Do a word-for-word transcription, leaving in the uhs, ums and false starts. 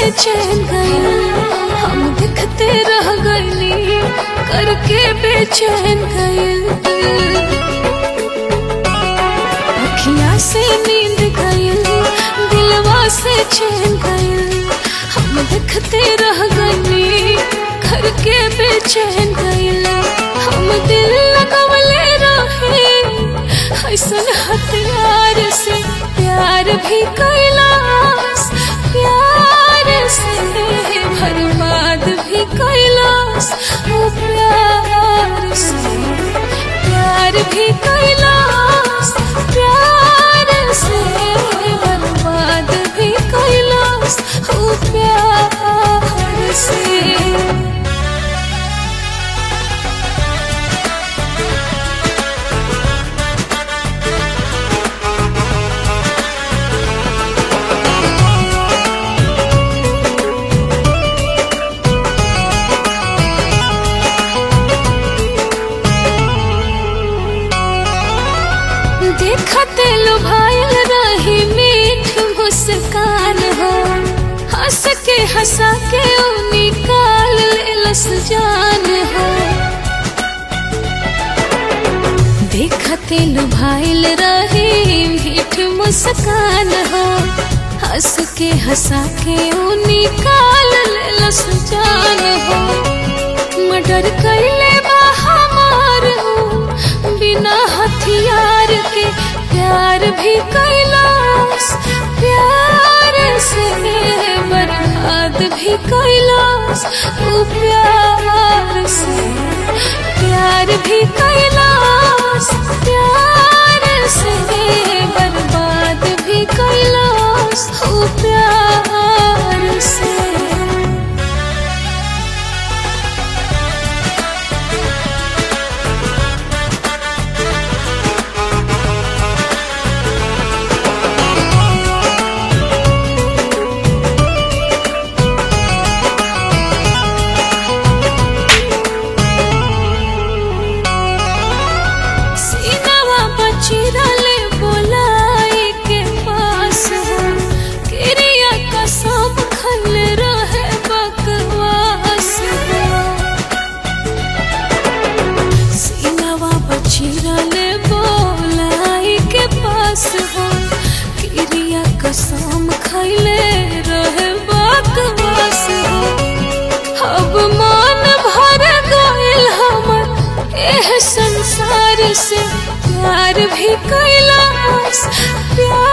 चैन गए, हम दिखते रह गईली करके बेचैन गए। अखियाँ से नींद गए, दिलवा से चैन गए, हम दिखते रह गईली करके बेचैन गए। हम दिल लगवले रहे ऐसन हथियार से, प्यार भी कैलाश, प्यार से बर्बाद भी कैलाश, वो प्यार से प्यार भी कैलाश, प्यार से बर्बाद भी कैलाश, वो प्यार से। देखते लुभायल रही मीठ मुस्कान हो, हंस के हंसा के निकाल लेलस जान हो। देखते लुभायल रही मीठ मुस्कान हो, हंस के हंसा के निकाल लेलस जान हो। मर्डर कैले बा हमार हो बिना हथियार के, प्यार भी कैलाश, प्यार से बर्बाद भी कैलाश, वो प्यार से प्यार भी कैलाश, प्यार से बर्बाद भी कैलाश, वो प्यार से। चिरले बोलाई के पास हो, किरिया कसम खल रहे बकवास हो। सीनवा बचिरले बोलाई के पास हो, किरिया कसम खैले रहे बकवास हो। अब मन भर गइल हमर एह संसार से, प्यार भी कैलाश, प्यार